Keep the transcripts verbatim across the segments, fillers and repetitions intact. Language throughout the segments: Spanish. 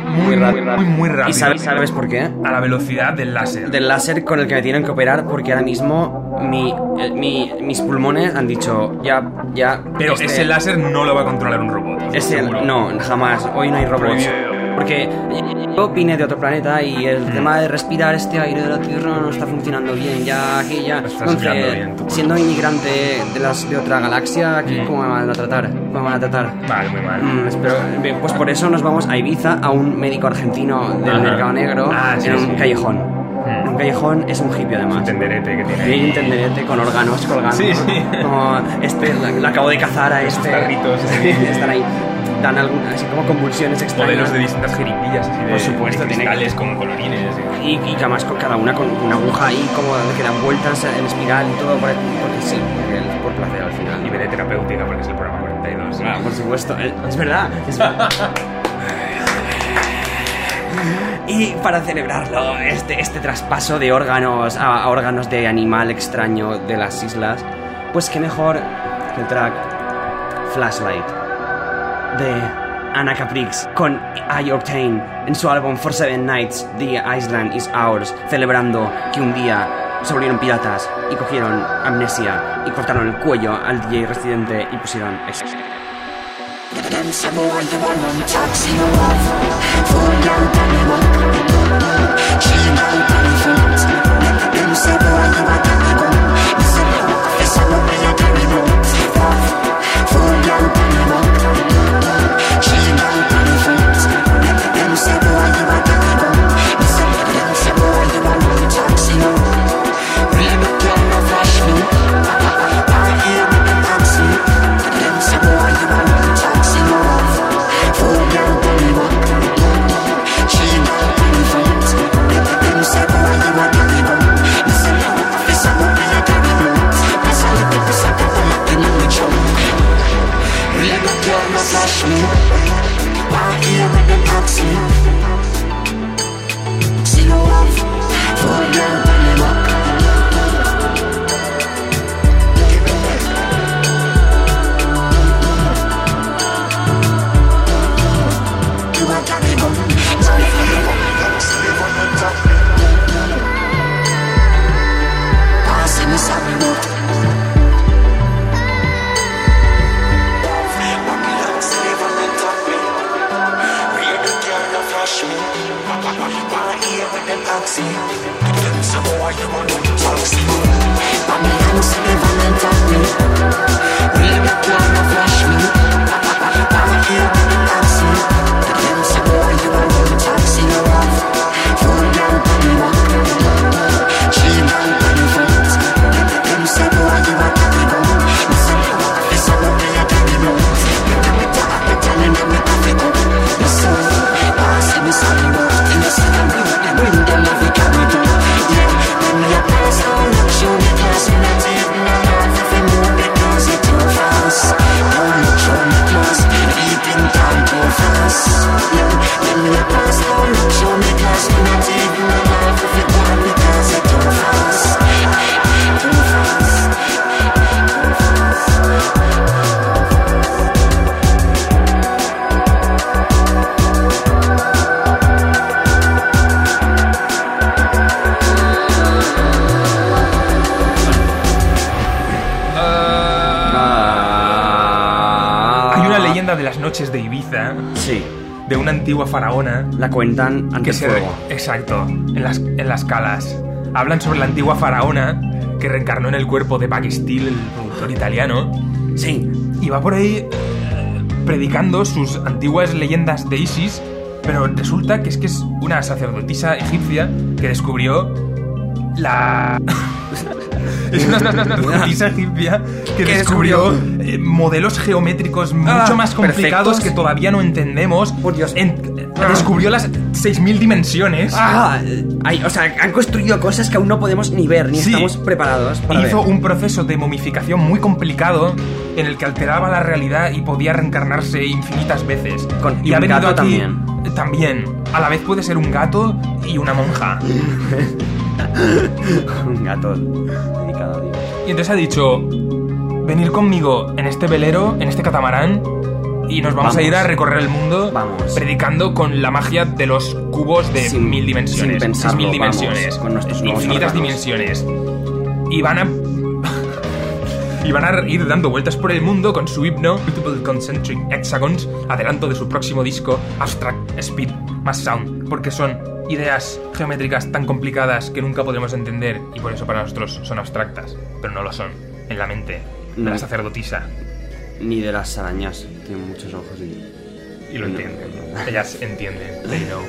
muy, muy, muy, muy rápido. ¿Y sabes, sabes por qué? A la velocidad del láser. Del láser con el que me tienen que operar, porque ahora mismo mi, eh, mi, mis pulmones han dicho, ya, ya... Pero este, ese láser no lo va a controlar un robot. Ese, seguro. no, jamás. Hoy no hay robots. Prohibido. Porque yo vine de otro planeta y el mm. tema de respirar este aire de la Tierra no está funcionando bien. Ya aquí ya. Entonces, bien, siendo inmigrante de las de otra galaxia, aquí mm. ¿cómo me van a tratar? ¿Cómo me van a tratar? Vale, muy mal. Mm, espero, pues por eso nos vamos a Ibiza, a un médico argentino del Ajá. mercado negro, ah, sí, en un sí. callejón. Mm. Un callejón es un hippie además. Un tenderete que tiene. Hay un tenderete con órganos colgando. Sí, sí. Como este, la acabo de cazar a este. Tarritos. Sí, están ahí. Dan algunas, así como convulsiones extrañas. Modelos de distintas jeringuillas, así de, por supuesto, de cristales con colorines. Y, y que además con cada una con una aguja ahí como que dan vueltas en espiral y todo, porque sí, porque por placer al final. Y B de terapéutica, porque es el programa cuarenta y dos. Ah, por supuesto, es verdad, es verdad. Y para celebrarlo, este, este traspaso de órganos a, a órganos de animal extraño de las islas, pues qué mejor que el track Flashlight de Anna Caprix con I-Octane en su álbum For Seven Nights, The Island Is Ours, celebrando que un día se volvieron piratas y cogieron amnesia y cortaron el cuello al D J residente y pusieron ex. De Ibiza, sí, de una antigua faraona, la cuentan ante que el fuego. Se, exacto, en las, en las calas. Hablan sobre la antigua faraona que reencarnó en el cuerpo de Buck Steele, el productor italiano. Sí. Y va por ahí eh, predicando sus antiguas leyendas de Isis, pero resulta que es que es una sacerdotisa egipcia que descubrió la... Es una sacerdotisa egipcia que descubrió eh, modelos geométricos mucho ah, más complicados perfectos. Que todavía no entendemos. Por Dios. En, ah. Descubrió las seis mil dimensiones. Ah, hay, o sea, han construido cosas que aún no podemos ni ver, ni sí. estamos preparados para Hizo ver. un proceso de momificación muy complicado en el que alteraba la realidad y podía reencarnarse infinitas veces. Con, y, y un ha venido gato aquí, también. También. A la vez puede ser un gato y una monja. Un gato dedicado a Dios. Y entonces ha dicho: venir conmigo en este velero, en este catamarán, Y nos vamos, vamos a ir a recorrer el mundo vamos. predicando con la magia de los cubos de sin, mil dimensiones. Sin pensarlo, mil dimensiones. Vamos, con nuestros infinitas dimensiones. Y van a... y van a ir dando vueltas por el mundo con su himno Multiple Concentric Hexagons, adelanto de su próximo disco Abstract Speed más Sound, porque son ideas geométricas tan complicadas que nunca podremos entender y por eso para nosotros son abstractas, pero no lo son en la mente de la sacerdotisa. Ni de las arañas, tienen muchos ojos y... Y lo entienden, ellas entienden, they know.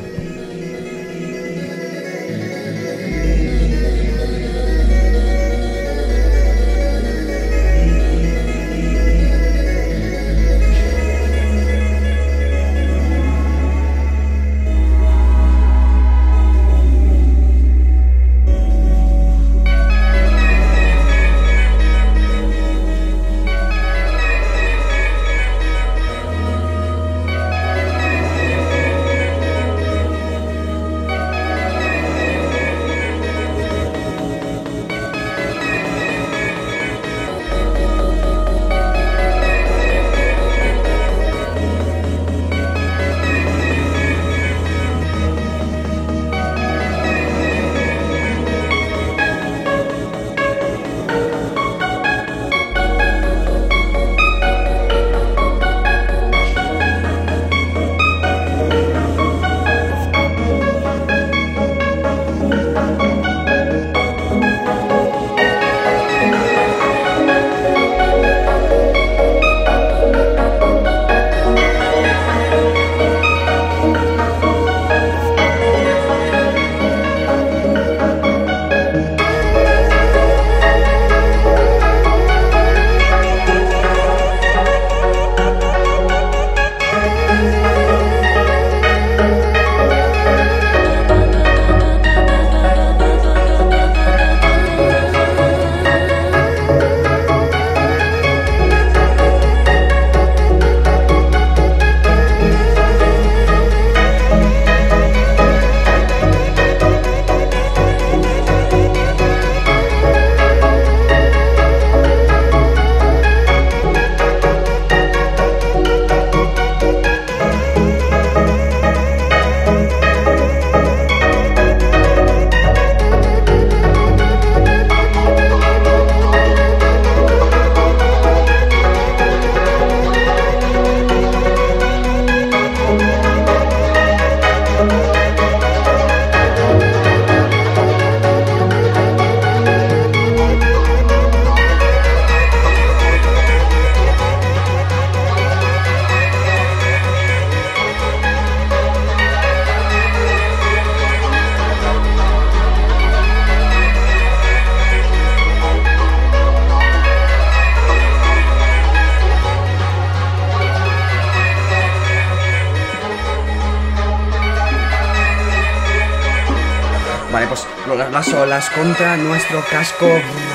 Vale, pues las olas contra nuestro casco,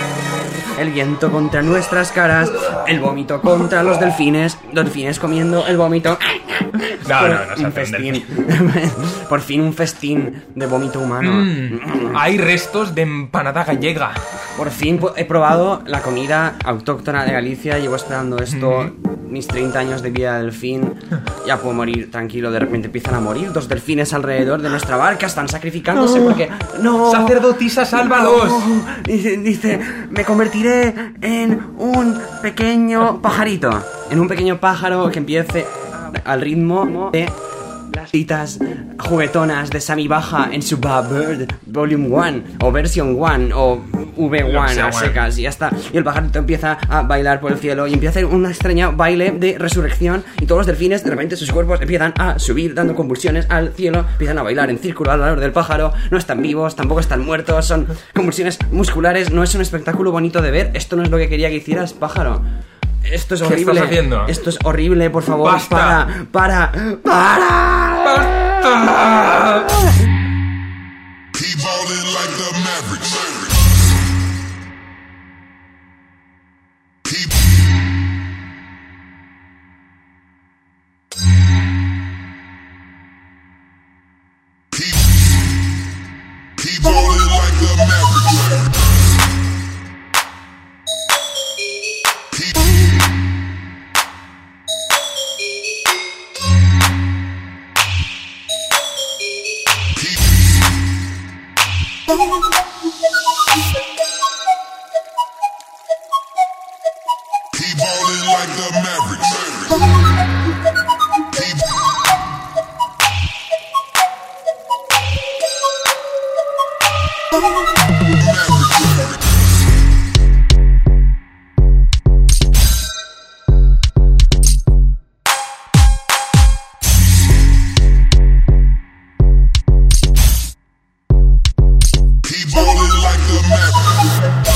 el viento contra nuestras caras, el vómito contra los delfines, delfines comiendo el vómito. No, no, no, no un festín. Por fin un festín de vómito humano. Mm, hay restos de empanada gallega. Por fin he probado la comida autóctona de Galicia. Llevo esperando esto mm. mis treinta años de vida de delfín. Ya puedo morir tranquilo. De repente empiezan a morir dos delfines alrededor de nuestra barca. Están sacrificándose no. porque... ¡No! ¡Sacerdotisa, sálvalos! No. Dice, dice, me convertiré en un pequeño pajarito. En un pequeño pájaro que empiece al ritmo de las citas juguetonas de Sammy Baja en su Ba Bird Volume uno o Version uno o V uno a secas y ya está. Y el pajarito empieza a bailar por el cielo y empieza a hacer un extraño baile de resurrección y todos los delfines de repente sus cuerpos empiezan a subir dando convulsiones al cielo, empiezan a bailar en círculo alrededor del pájaro. No están vivos, tampoco están muertos, son convulsiones musculares. No es un espectáculo bonito de ver. Esto no es lo que quería que hicieras, pájaro. Esto es horrible. ¿Qué estás haciendo? Esto es horrible, por favor. ¡Basta! Para, para, para. ¡Basta! Keep ballin' like the Mavericks. Keep. Keep. Keep ballin' like the Mavericks. Keep. Keep ballin' like the Mavericks. Keep Keep ballin' like the Mavericks.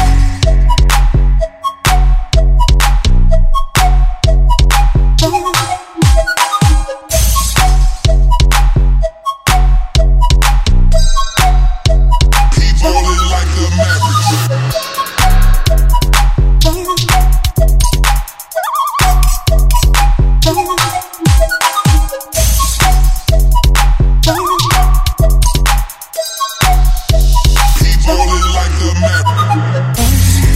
Keep ballin' like the Mavericks. Keep ballin' like the Mavericks.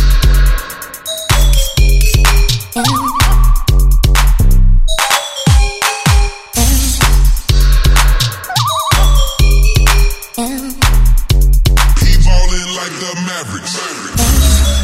Keep ballin' like the Mavericks.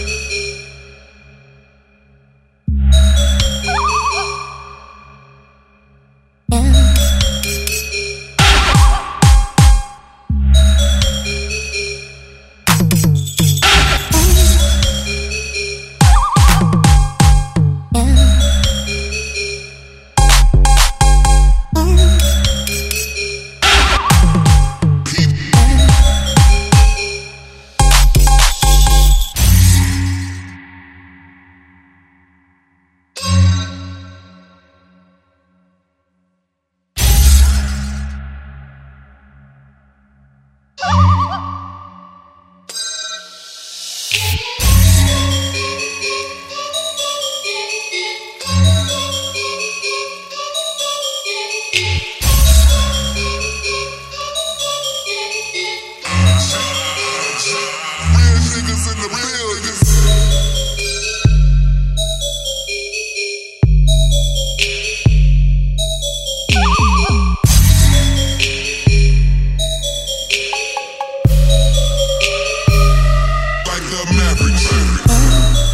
Keep real niggas in the real niggas. Like the Mavericks.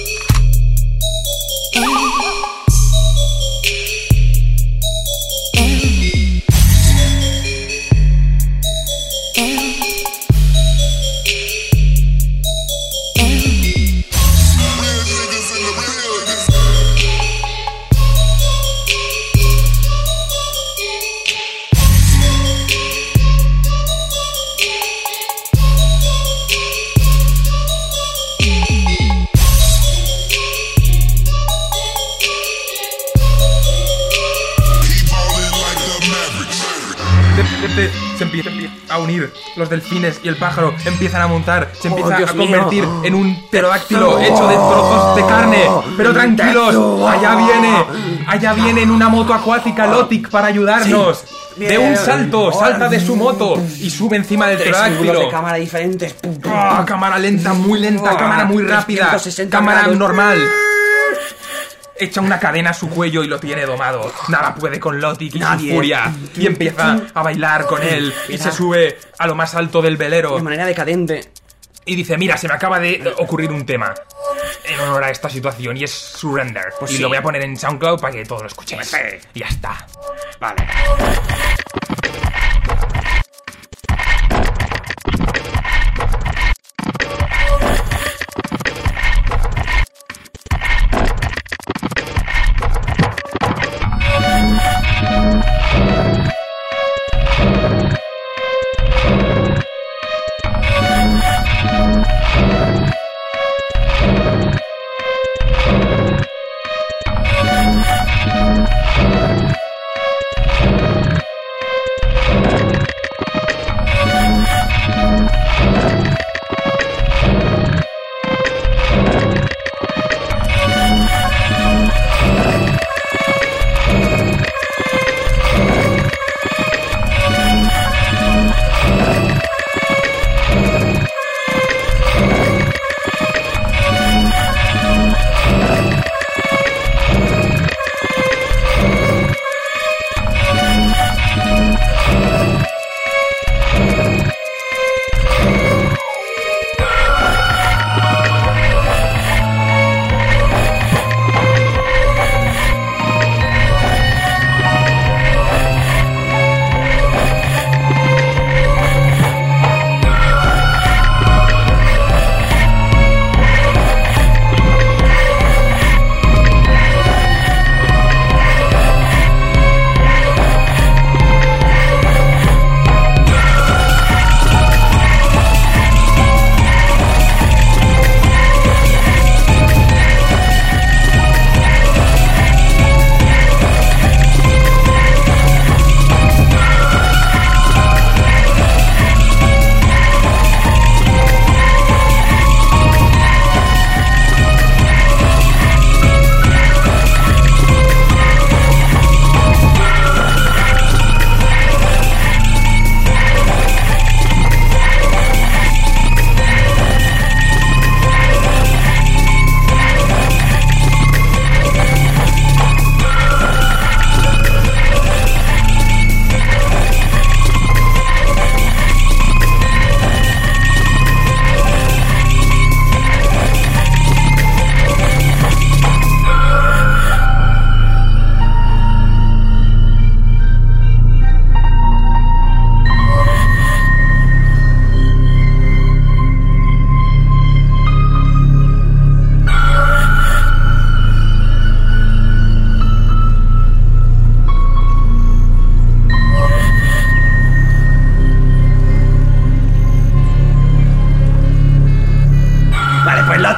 Real niggas in the real niggas. Keep ballin' like the Mavericks. De repente se empieza a unir los delfines y el pájaro empiezan a montar, se empieza Dios a convertir mío. en un pterodáctilo hecho de trozos de carne. Pero tranquilos, allá viene, allá viene en una moto acuática Lotic para ayudarnos. De un salto, salta de su moto y sube encima del Tres ángulos de pterodáctilo. cámara diferentes. Pum, pum, Ah, cámara lenta, muy lenta, Ah, cámara muy rápida, trescientos sesenta cámara grados. normal. Echa una cadena a su cuello y lo tiene domado. Nada puede con Lotic y Nadie. su furia. Y empieza a bailar con él. Y se sube a lo más alto del velero. De manera decadente. Y dice, mira, se me acaba de ocurrir un tema en honor a esta situación y es Surrender. Pues y sí. lo voy a poner en SoundCloud para que todos lo escuchéis. Pues sí. Y ya está. Vale.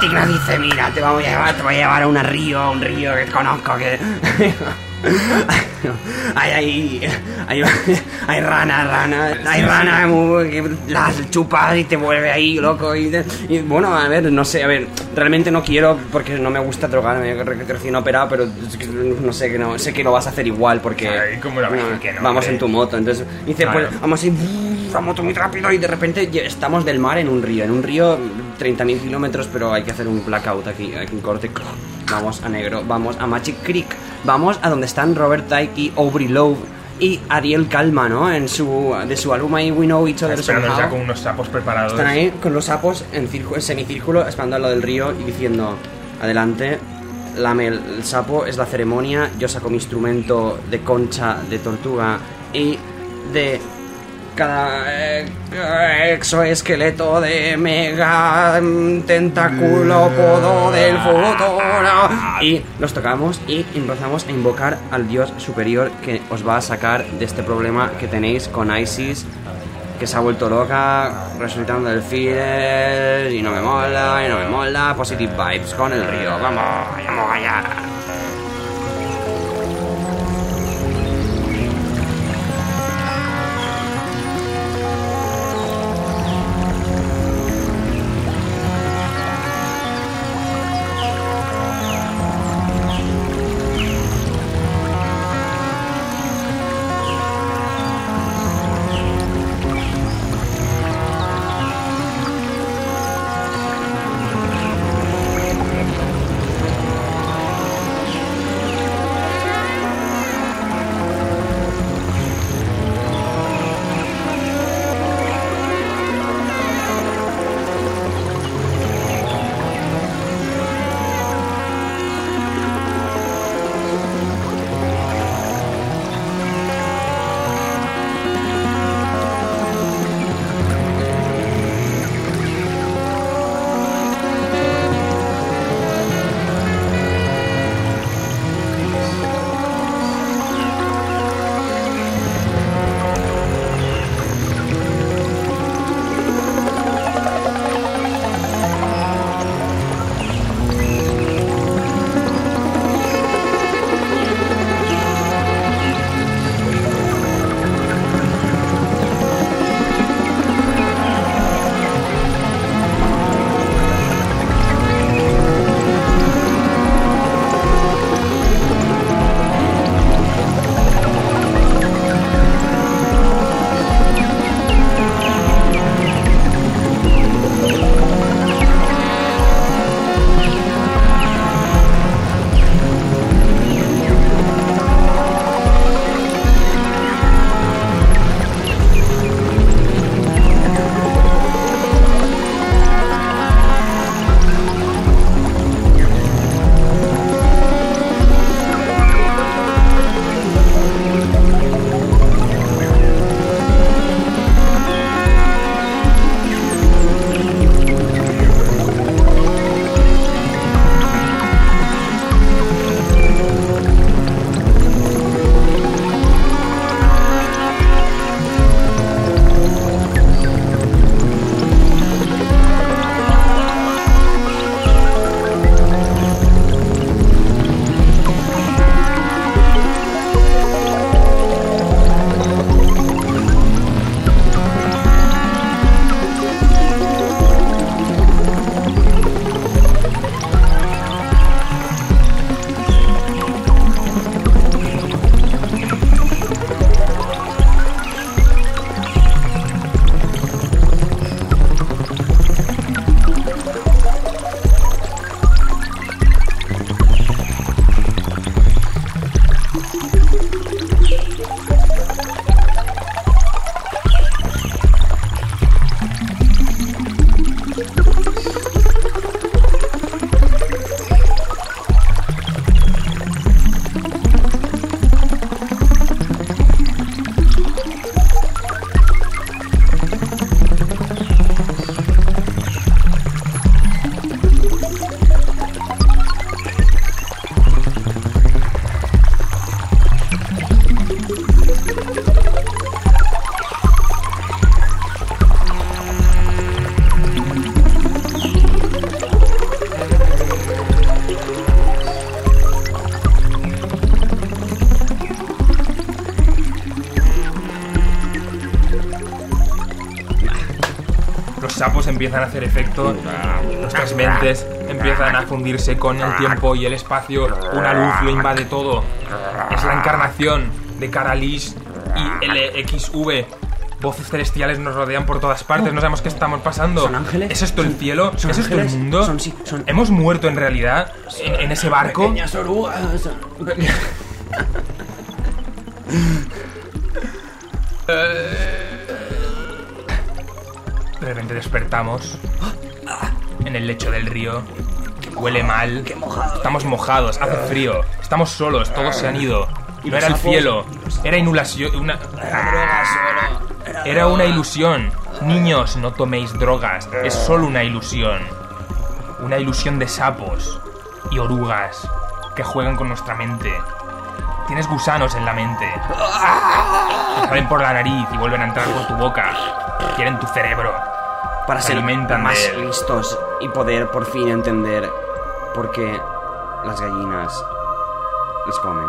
Tigna dice, mira, te voy a llevar, te voy a llevar a un río, un río que conozco que... hay, hay, hay, hay rana, rana, hay Sí, rana muy- que las chupas y te vuelve ahí loco y, te- y bueno, a ver, no sé, a ver, realmente no quiero porque no me gusta drogarme recién operado, pero es que no sé que no, sé que lo vas a hacer igual porque Ay, ¿cómo lo vas a hacer que no, vamos hombre? en tu moto, entonces dice, Claro. pues vamos a ir la moto muy rápido y de repente ya estamos del mar en un río, en un río treinta mil kilómetros, pero hay que hacer un blackout aquí, aquí un corte. Vamos a Negro, vamos a Magic Creek, vamos a donde están Robert Tyke y Aubrey Lowe y Ariel Calma, ¿no? En su, de su álbum ahí We Know Each Other Esperándonos ya Somehow. con unos sapos preparados. Están ahí con los sapos en, círculo, en semicírculo, esperando al lado del río y diciendo, adelante, lame el, el sapo, es la ceremonia, yo saco mi instrumento de concha, de tortuga y de cada eh, exoesqueleto de mega mm, tentáculo podo del futuro. Y los tocamos y empezamos a invocar al dios superior que os va a sacar de este problema que tenéis con Isis, que se ha vuelto loca, resucitando del Fidel, y no me mola, y no me mola. Positive vibes con el río, vamos, vamos allá. sapos empiezan a hacer efecto, nuestras mentes empiezan a fundirse con el tiempo y el espacio, una luz lo invade todo. Es la encarnación de Kara-Lis y L X V. Voces celestiales nos rodean por todas partes, no sabemos qué estamos pasando. ¿Son ángeles? ¿Es esto el cielo? ¿Son ¿Es esto el ángeles? mundo? Son- sí, son- ¿Hemos muerto en realidad en, en ese barco? Pequeñas orugas. De repente despertamos en el lecho del río. Huele mal. Estamos mojados, hace frío. Estamos solos, todos se han ido. No era el cielo, era inulación. Una... Era una ilusión. Niños, no toméis drogas. Es solo una ilusión. Una ilusión de sapos y orugas que juegan con nuestra mente. Tienes gusanos en la mente. Te salen por la nariz y vuelven a entrar por tu boca. Quieren tu cerebro. Para Se ser alimentan más de él. listos y poder por fin entender por qué las gallinas les comen.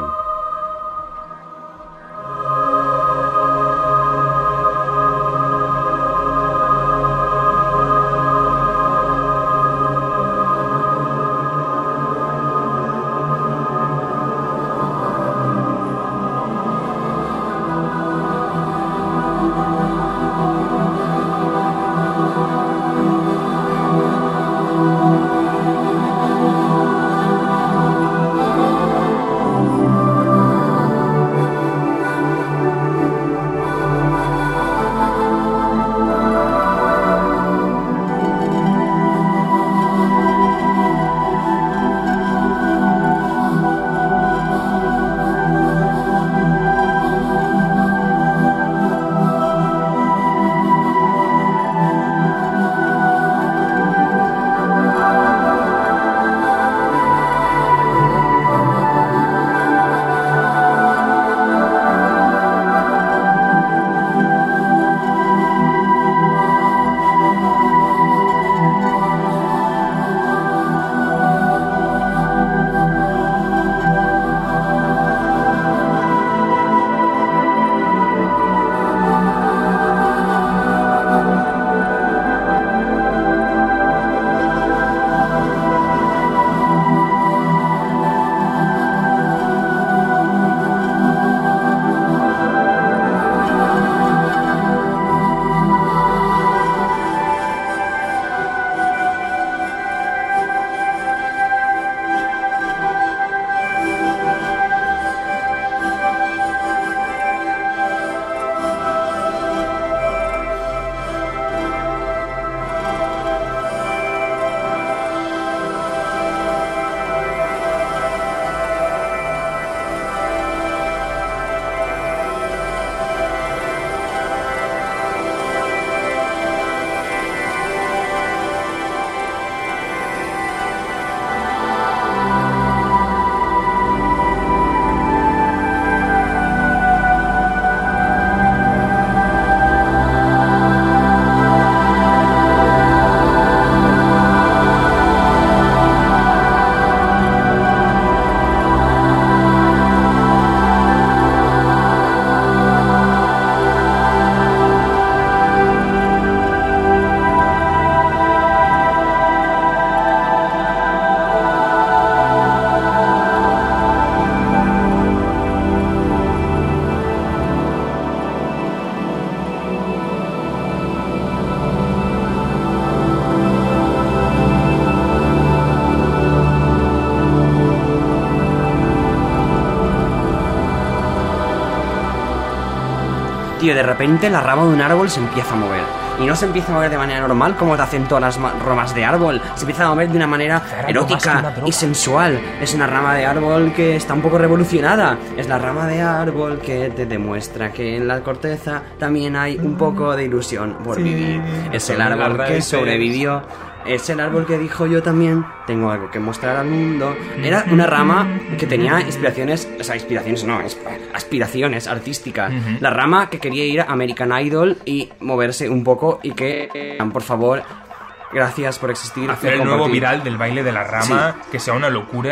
Tío, de repente la rama de un árbol se empieza a mover. Y no se empieza a mover de manera normal como te hacen todas las ma- ramas de árbol. Se empieza a mover de una manera Será algo más que una erótica droga. y sensual. Es una rama de árbol que está un poco revolucionada. Es la rama de árbol que te demuestra que en la corteza también hay un poco de ilusión por Sí, vivir. Es el son las árbol que raíces. sobrevivió. Es el árbol que dijo yo también tengo algo que mostrar al mundo. Era una rama que tenía inspiraciones, o sea, inspiraciones no, es- aspiraciones artísticas. Ujú. La rama que quería ir a American Idol y moverse un poco y que, eh, por favor, gracias por existir. Hacer y el nuevo compartir. viral del baile de la rama, que sea una locura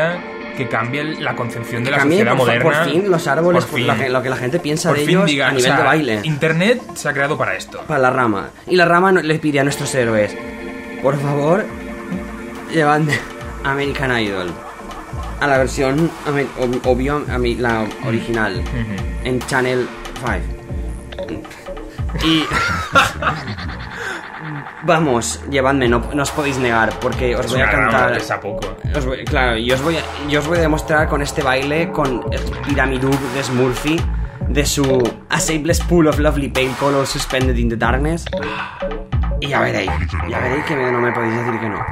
que cambie la concepción de la Cambien, sociedad por, fa- moderna. por fin los árboles, Por fin. la ge- lo que la gente piensa Por de fin ellos diga, a nivel o sea, de baile. Internet se ha creado para esto. Para la rama. Y la rama no- le pide a nuestros héroes: por favor, llevadme American Idol a la versión ame- ob- obvio, a mi- la original, Ujú. en Channel cinco. Y vamos, llevadme, no, no os podéis negar, porque os Es voy a una rama, cantar. pesa poco. Os voy- claro, y os voy a, y os voy a demostrar con este baile, con el Pyramidug de Smurfy, de su A Shapeless Pool of Lovely Pale Colors Suspended in the Darkness. Y ya veréis, ya veréis que me- no me podéis decir que no.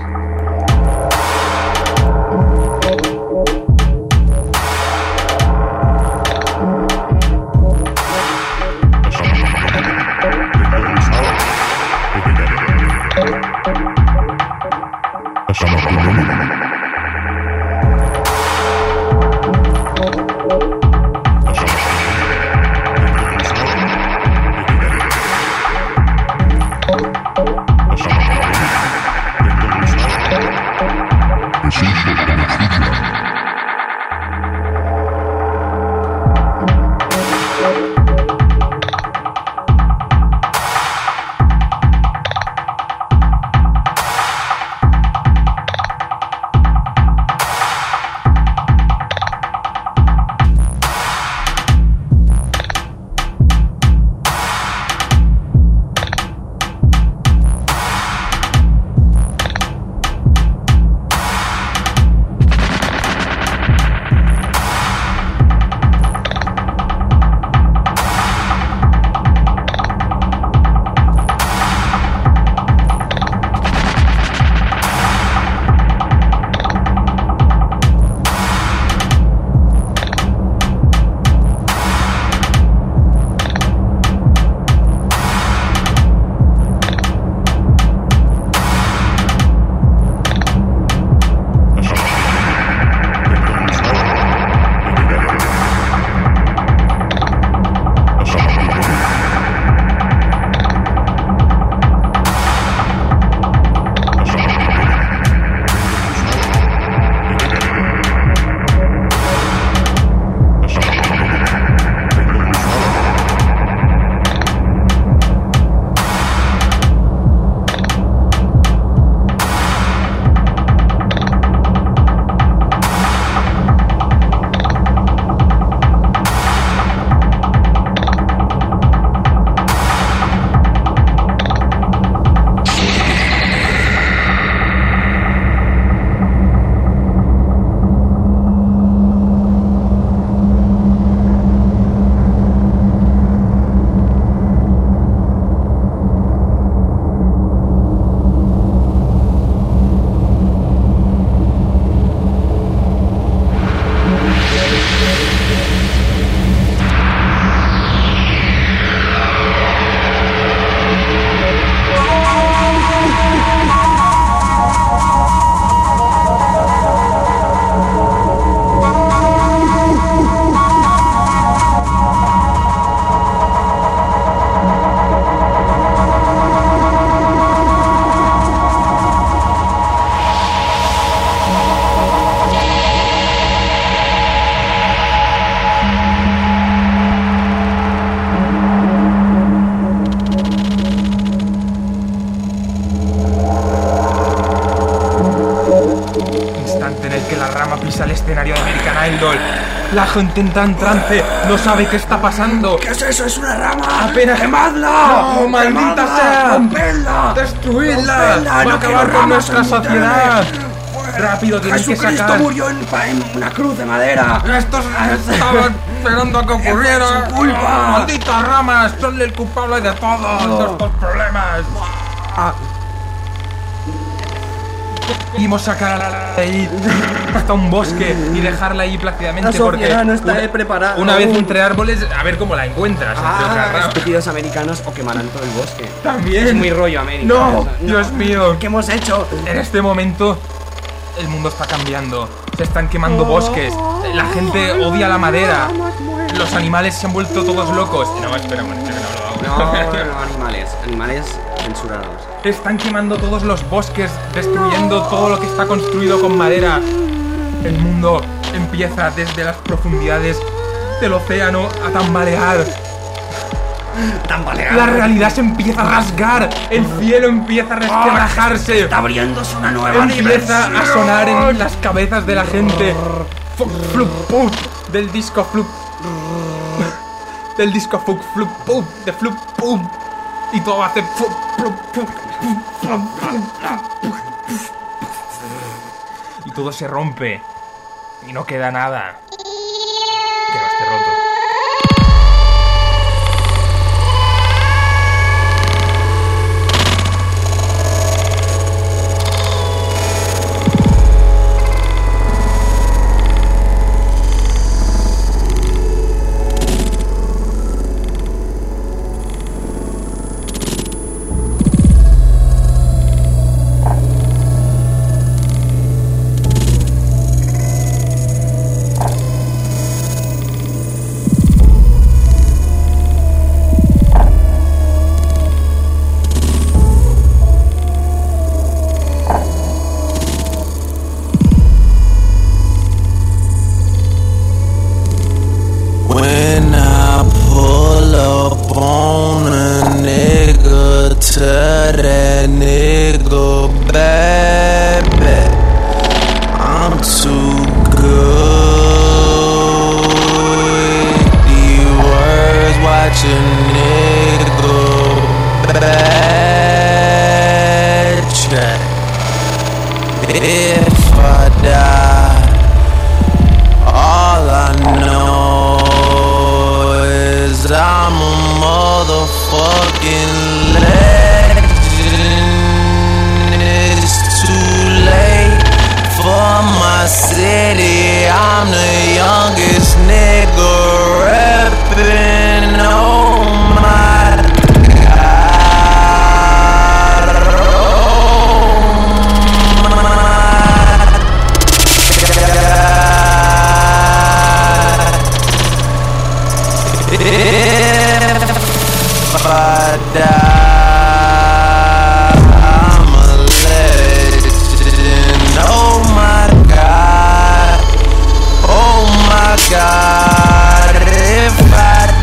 pisa el escenario de American Idol. La gente entra en trance, no sabe qué está pasando. ¿Qué es eso? ¡Es una rama! ¡Apenas! ¡Quemadla! ¡No, maldita ¡Quemadla! sea! ¡Rompedla! ¡Destruidla! ¡Rompedla! ¡Va a ¡No acabar quiero con ramas nuestra en sociedad! Internet! ¡Rápido, tenéis que ¡Jesucristo sacar! murió en, pa- en una cruz de madera! ¡Estos estaban esperando a que ocurriera! ¡Es su culpa! ¡Malditas ramas! ¡Son el culpable de todos No. estos problemas! Queremos sacar a la de ahí hasta un bosque y dejarla ahí plácidamente La porque sociedad no está una, preparada una vez aún. entre árboles a ver cómo la encuentras entre otras Ah, ramas. estúpidos americanos o quemarán todo el bosque. También. Es muy rollo América. No, O sea, Dios mío. ¿Qué hemos hecho? En este momento el mundo está cambiando. Se están quemando bosques. La gente odia la madera. Los animales se han vuelto todos locos. No, espera, bueno, que no No, lo hago. no, animales. Animales censurados. Están quemando todos los bosques, destruyendo todo lo que está construido con madera. El mundo empieza desde las profundidades del océano a tambalear. Tambalear. La realidad se empieza a rasgar. El cielo empieza a resquebrajarse. Está abriéndose una nueva Empieza dimensión. a sonar en las cabezas de la gente. Fuck, flup, pup, del disco flup. Del disco fuck, flup, pup, de flup, pum. Y todo hace fup, flup, pup, pup, flup, pup. Y todo se rompe. Y no queda nada que no esté roto. When I pull up on a nigga, tell that nigga, baby, I'm too good. These words watch a nigga backtrack. If I die, all I know is I'm a motherfucking legend. It's too late for my city. I'm the youngest nigga reppin'. Oh my God. Oh my God. If I die, I'm a legend. Oh my God. Oh my God. If I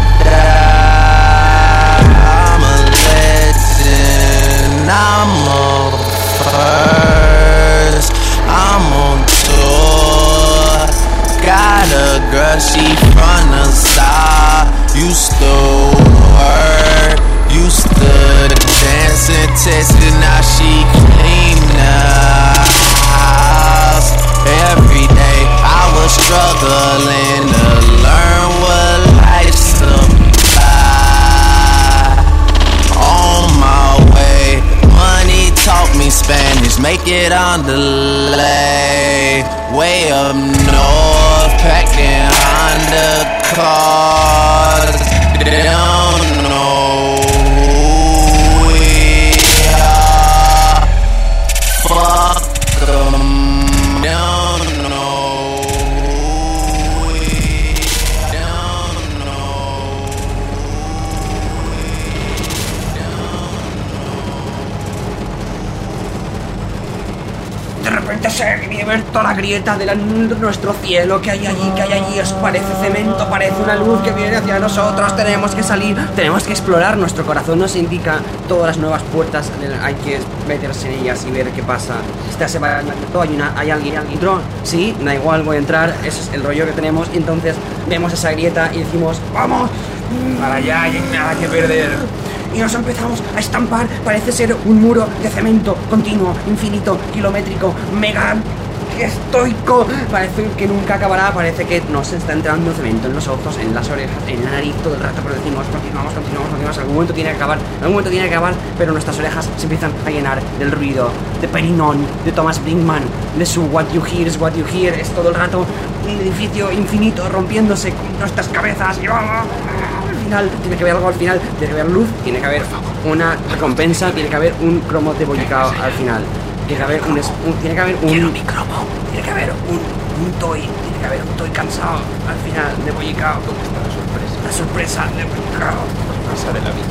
die, I'm a legend. I'm on first. I'm on tour. Got a girl, she from the side. Used to hurt. Used to dance and test it, now she clean the house. Every day I was struggling to learn what life's about. On my way, money taught me Spanish, make it on delay. Way up north, packed in Honda cars. They don't know who we are. Fuck them. They don't know who we don't know. De repente se ver toda la grieta de la- nuestro cielo que hay allí, que hay allí. Os parece cemento, parece una luz que viene hacia nosotros. Tenemos que salir, tenemos que explorar. Nuestro corazón nos indica todas las nuevas puertas. Hay que meterse en ellas y ver qué pasa. Esta se va a hay una, hay alguien, alguien. ¿Entró? Sí, da igual, voy a entrar. Ese es el rollo que tenemos. Entonces vemos esa grieta y decimos, ¡vamos! Para allá, hay nada que perder. Y nos empezamos a estampar. Parece ser un muro de cemento continuo, infinito, kilométrico, mega estoico. Parece que nunca acabará. Parece que nos está entrando cemento en los ojos, en las orejas, en la nariz todo el rato. Pero decimos, continuamos, continuamos, continuamos. Algún momento tiene que acabar, algún momento tiene que acabar. Pero nuestras orejas se empiezan a llenar del ruido de Perinon, de Thomas Brinkman, de su What You Hear is What You Hear. Es todo el rato un edificio infinito rompiéndose con nuestras cabezas. Y vamos. Final, tiene que haber algo al final, tiene que haber luz, tiene que haber una recompensa, tiene que haber un cromo de bollicao al final, tiene que haber un, es- un- tiene que haber un quiero mi cromo, tiene que haber un, un toy, tiene que haber un toy cansado al final de bollicao. ¿Dónde está la sorpresa? La sorpresa de bollicao. Pasa de la vida.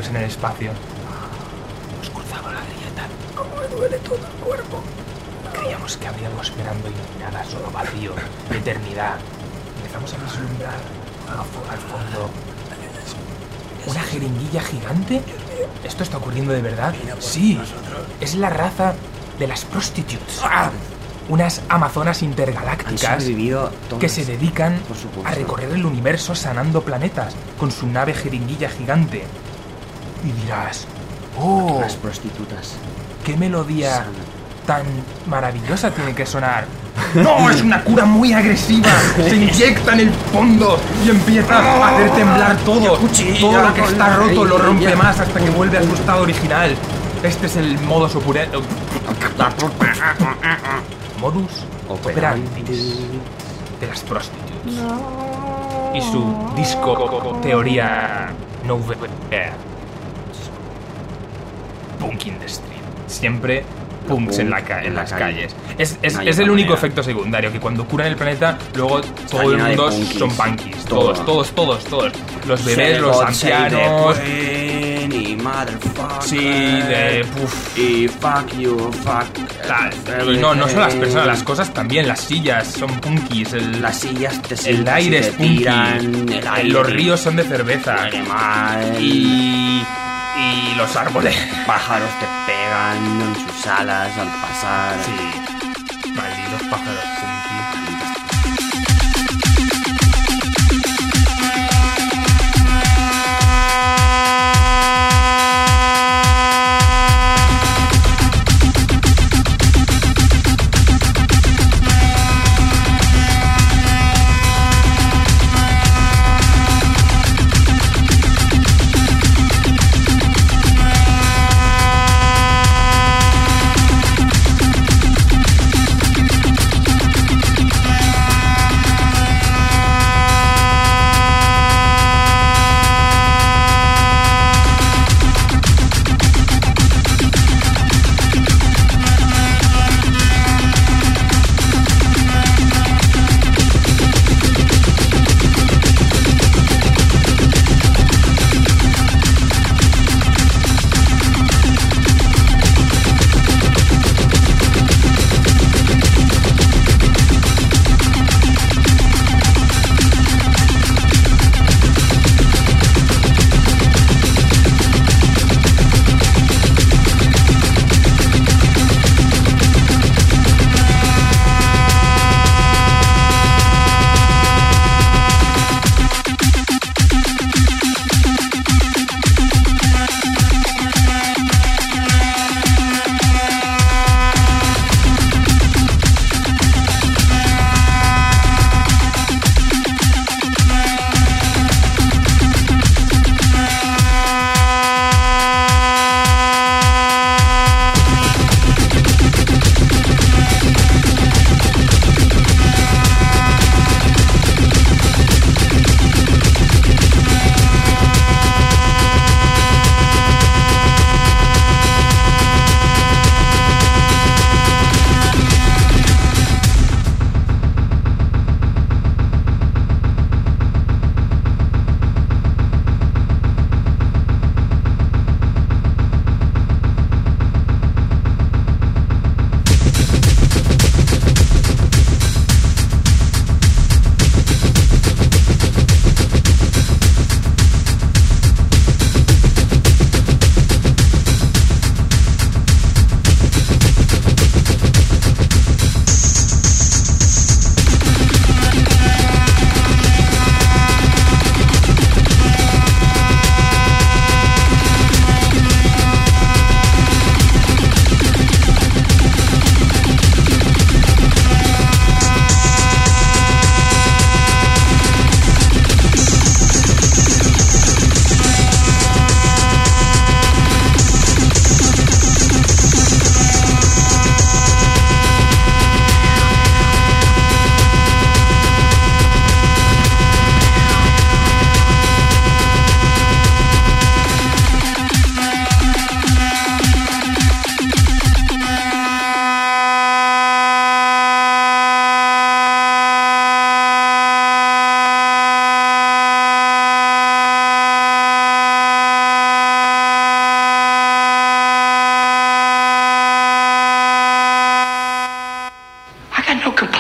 perdidos en el espacio. Hemos cruzado la grieta. ¿Cómo me duele todo el cuerpo? Creíamos que habríamos esperando y nada, solo vacío, de eternidad. Empezamos a vislumbrar al al fondo una jeringuilla gigante. ¿Esto está ocurriendo de verdad? Sí, es la raza de las prostitutes. Unas amazonas Han intergalácticas sobrevivido todas. que se dedican Por supuesto. a recorrer el universo sanando planetas con su nave jeringuilla gigante. Y dirás, oh, Las prostitutas. qué melodía Sana. tan maravillosa tiene que sonar. No, es una cura muy agresiva. Se inyecta en el fondo y empieza a hacer temblar todo. Todo lo que está roto lo rompe más hasta que vuelve a su estado original. Este es el modus operandi. Modus operandi de las prostitutes. Y su disco teoría nouvelle. Punk in the street. Siempre punks en, la ca- en en la las calle. calles. Es, es- No hay es otra el único manera. efecto secundario, que cuando curan el planeta, luego todo el llena de mundo punkis. son punkies. Todo. Todos, todos, todos, todos. Los bebés, Say los God, say the ancianos. queen, y motherfucker. Sí, de... Puf, Y fuck you, fuck. tal. Y no, no son las personas, las cosas también. Las sillas son punkis. El, Las sillas te el sientas aire y es te punky. tiran, el aire Los te- ríos son de cerveza. Huele mal. Y... Y los árboles. Pájaros te pegan en sus alas al pasar. Sí. Malditos pájaros punkis.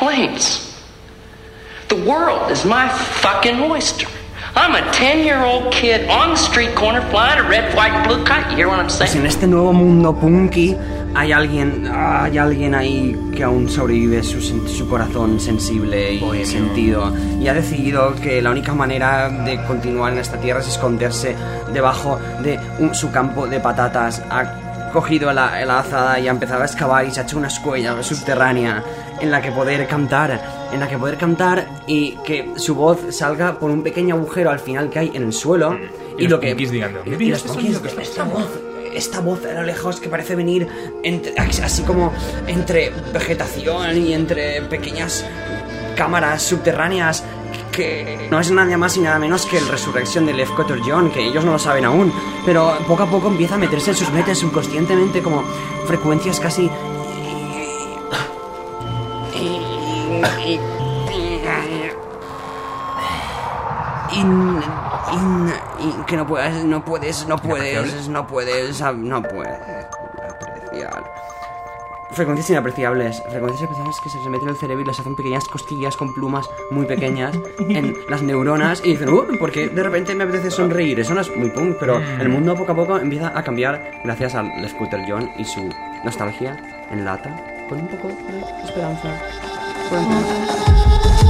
complaints. The world is my fucking oyster. I'm a ten-year-old kid on the street corner flying a red, white, and blue kite. You hear what I'm Pues en saying? este nuevo mundo punky hay alguien, hay alguien ahí que aún sobrevive su, sen- su corazón sensible y Bohemio. sentido, y ha decidido que la única manera de continuar en esta tierra es esconderse debajo de un- su campo de patatas. Ha cogido la, la azada y ha empezado a excavar y se ha hecho una escuela subterránea en la que poder cantar, en la que poder cantar y que su voz salga por un pequeño agujero al final que hay en el suelo. Y los lo que punkis digan, ¿de dónde y viene los este punkis, sonido que está esta voz, esta voz a lo lejos que parece venir entre- así como entre vegetación y entre pequeñas cámaras subterráneas, que no es nada más y nada menos que el resurrección de Lev John, que ellos no lo saben aún, pero poco a poco empieza a meterse en sus mentes subconscientemente como frecuencias casi In, in, in- que no puedes, no puedes, no puedes, no puedes, ah, no puedes apreciar. Frecuencias inapreciables, frecuencias inapreciables que se les meten en el cerebro y les hacen pequeñas costillas con plumas muy pequeñas en las neuronas y dicen, uh, ¿por qué de repente me apetece sonreír? Eso no es muy punk, pero el mundo poco a poco empieza a cambiar gracias a Lev John y su nostalgia en lata, con un poco de esperanza. Por encima.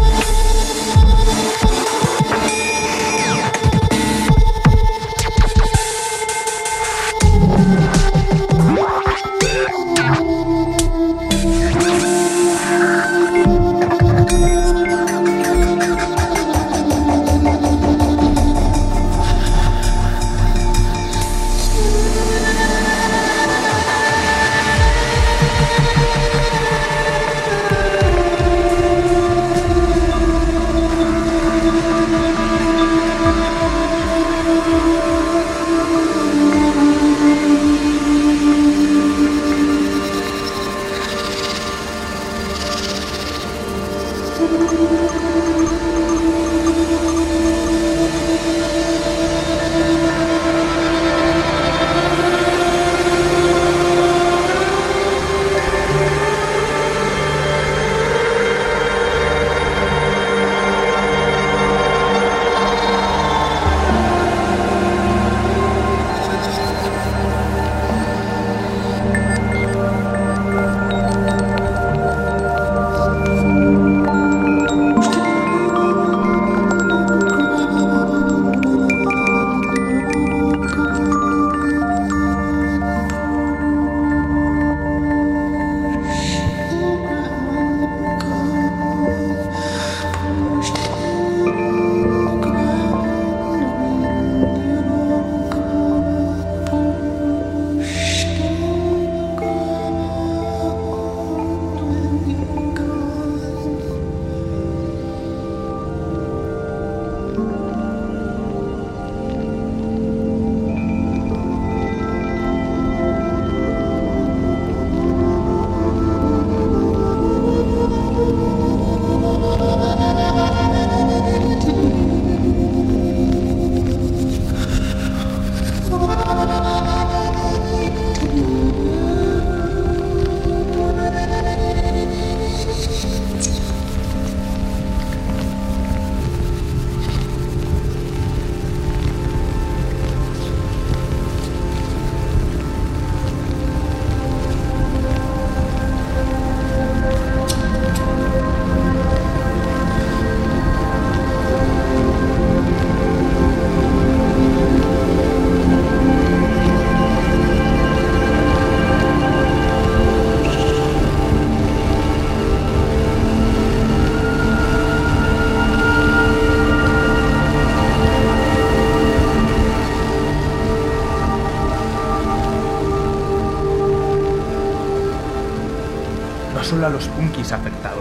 No solo a los punkis ha afectado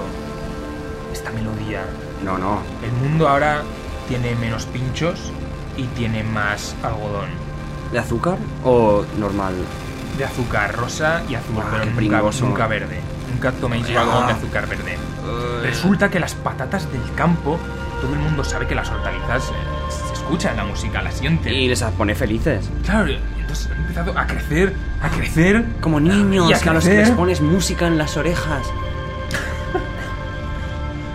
esta melodía. No, no. El mundo ahora tiene menos pinchos y tiene más algodón. ¿De azúcar o normal? De azúcar rosa y azul, Ah, pero qué nunca, pringoso. nunca verde. Nunca toméis Ah. algodón de azúcar verde. Resulta que las patatas del campo, todo el mundo sabe que las hortalizas eh, se escuchan la música, la sienten. Y les pone felices. Claro, entonces han empezado a crecer, a crecer. Como niños y a a los que crecer. les pones música en las orejas.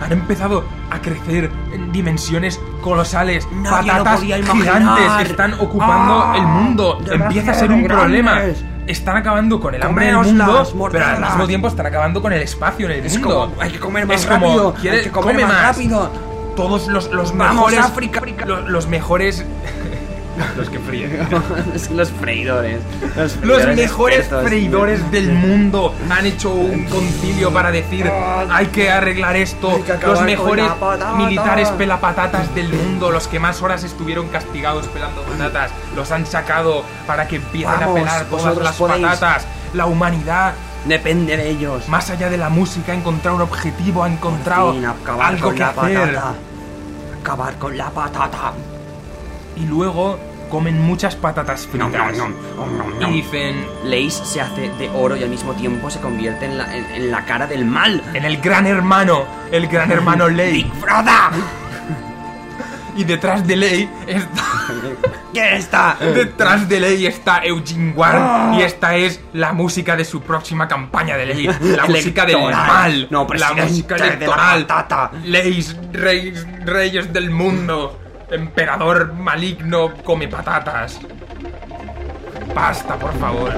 han empezado a crecer en dimensiones colosales. Nadie lo Patatas podía imaginar. gigantes están ocupando ¡Ah! el mundo. Empieza a ser un Demasiado problema. grandes. Están acabando con el hambre del Coméoslas, mundo, pero al morderlas. mismo tiempo están acabando con el espacio en el Es mundo. como, hay que comer más Es como, rápido, ¿quieres- hay que comer come más, más? rápido. Todos los, los Vamos, mejores... África. Los, los mejores... los que fríen. Los freidores. Los, Los freidores mejores expertos. freidores del mundo han hecho un concilio para decir hay que arreglar esto. Hay que acabar Los con mejores la patata. militares pelapatatas del mundo, los que más horas estuvieron castigados pelando patatas, los han sacado para que empiecen Vamos, a pelar todas vosotros las podéis. patatas. La humanidad, Depende de ellos. más allá de la música, ha encontrado un objetivo, ha encontrado Por fin, acabar algo con que la hacer. patata. Acabar con la patata. Y luego comen muchas patatas fritas. Y dicen, Lays se hace de oro y al mismo tiempo se convierte en la, en, en la cara del mal. en el gran hermano, el gran hermano Ley. ¡Big Brother! Y detrás de Ley está... ¿Quién está? Detrás de Ley está Eugene Ward y esta es la música de su próxima campaña de Ley. La música del Electoral. mal. No, la presidente música de la electoral. patata. Leyes, reyes, reyes del mundo. Emperador maligno come patatas. Basta, por favor.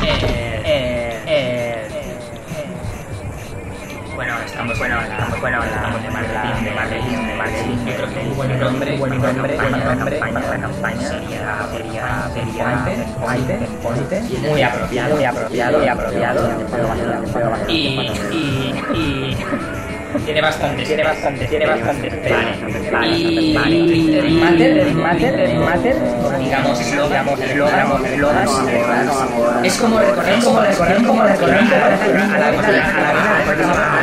Bueno, estamos bueno, estamos bueno, estamos de marketing, de marketing, de marketing. Yo creo que un buen nombre, buen nombre, buena campaña, buena campaña sería, sería, sería, ponte, ponte, muy apropiado, muy apropiado, muy apropiado. Y, y, y tiene bastante, tiene bastante, tiene bastante. Vale, vale, y el mater, el mater, el mater, digamos, digamos, eslogan, eslogan, es como recorrer, como recorrer, como recorrer a la a la a la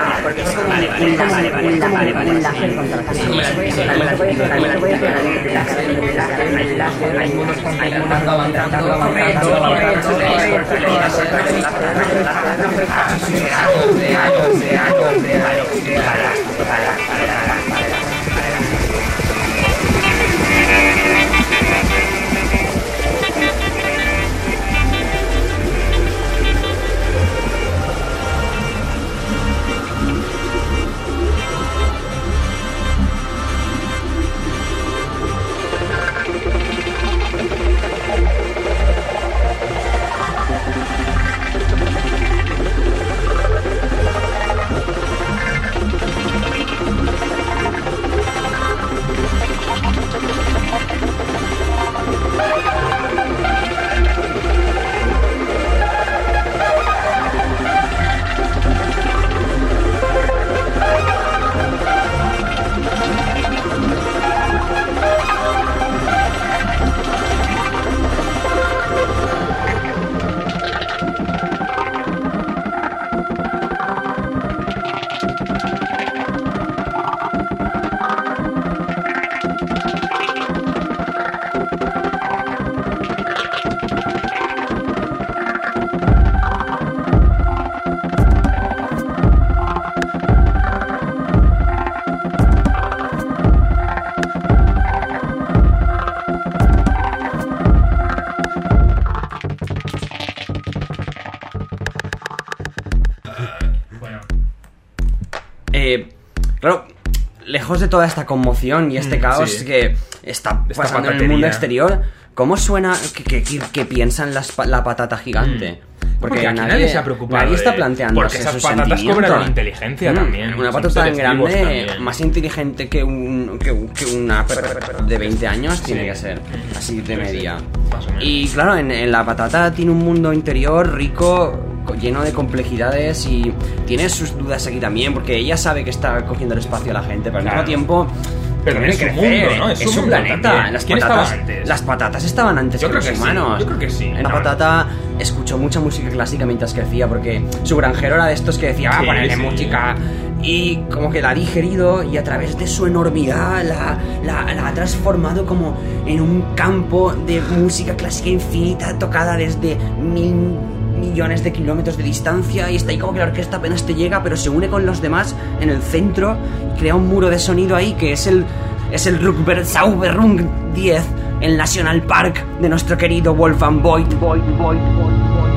Eh, claro, lejos de toda esta conmoción y este Mm, caos sí. que está Esta pasando en el patatería. mundo exterior, ¿cómo suena que, que, que- que piensan las pa- la patata gigante? Porque aquí nadie se ha preocupado Nadie está de- planteando porque esas patatas cobran inteligencia también, Una son patata tan seres vivos grande, también. más inteligente que, un, que, un- que una de veinte años tiene que ser. Así de Sí, sí, media. más o menos. Y claro, en, en la patata tiene un mundo interior rico, co- lleno de complejidades y tiene sus dudas aquí también, porque ella sabe que está cogiendo el espacio a la gente, pero al Claro. mismo tiempo... Pero tiene también es que su crecer, mundo, ¿no? Es Es su su mundo planeta. también. Las ¿Quién patatas, estaba antes? las patatas estaban antes Yo que creo los que sí, humanos. yo creo que sí. La No. patata escuchó mucha música clásica mientras crecía, porque su granjero era de estos que decía, ah, Sí, ponerle sí. música. Y como que la ha digerido y a través de su enormidad la, la, la ha transformado como en un campo de música clásica infinita tocada desde mil millones de kilómetros de distancia, y está ahí como que la orquesta apenas te llega, pero se une con los demás en el centro y crea un muro de sonido ahí que es el es el Rückbergsauberung diez, el National Park de nuestro querido Wolfgang Boyd. Boyd, Boyd, Boyd, Boyd.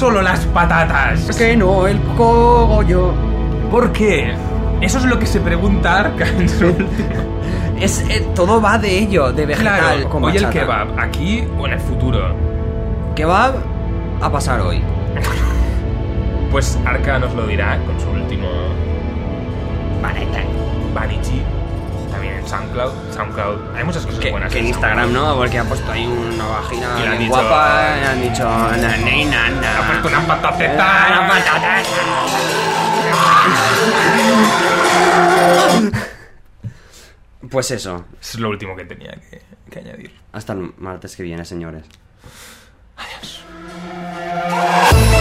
solo las patatas? Que no, el cogollo. ¿Por qué? Eso es lo que se pregunta Arca en su último. Es, eh, todo va de ello, de vegetal Claro, con hoy el bachata. kebab, aquí o en el futuro. Kebab a pasar hoy. Pues Arca nos lo dirá con su último Vanity. Vanity. También en SoundCloud. SoundCloud. Hay muchas cosas Que, buenas. que en Instagram no, porque ha puesto ahí una vagina Y le han bien dicho- guapa y han dicho na, na, na, na. Ha puesto una Ah, patateta. una patata. Pues eso. Es lo último que tenía que, que añadir. Hasta el martes que viene, señores. Adiós.